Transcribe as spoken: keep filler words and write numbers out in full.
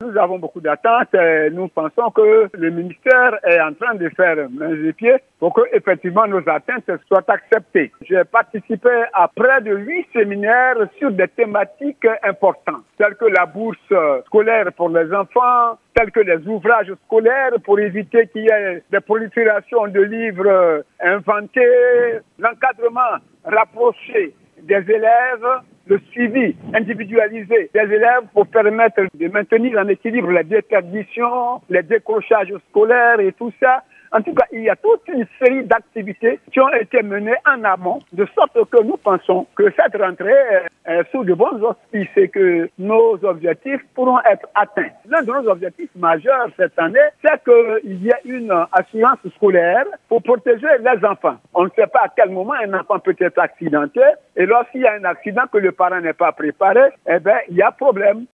nous avons beaucoup d'attentes et nous pensons que le ministère est en train de faire main et pieds pour que effectivement nos attentes soient acceptées. J'ai participé à près de huit séminaires sur des thématiques importantes, telles que la bourse scolaire pour les enfants, tels que les ouvrages scolaires pour éviter qu'il y ait des proliférations de livres inventés, l'encadrement rapproché des élèves, le suivi individualisé des élèves pour permettre de maintenir en équilibre la déperdition, les décrochages scolaires et tout ça. En tout cas, il y a toute une série d'activités qui ont été menées en amont, de sorte que nous pensons que cette rentrée est sous de bons auspices et que nos objectifs pourront être atteints. L'un de nos objectifs majeurs cette année, c'est qu'il y ait une assurance scolaire pour protéger les enfants. On ne sait pas à quel moment un enfant peut être accidenté et lorsqu'il y a un accident que le parent n'est pas préparé, eh bien, il y a problème.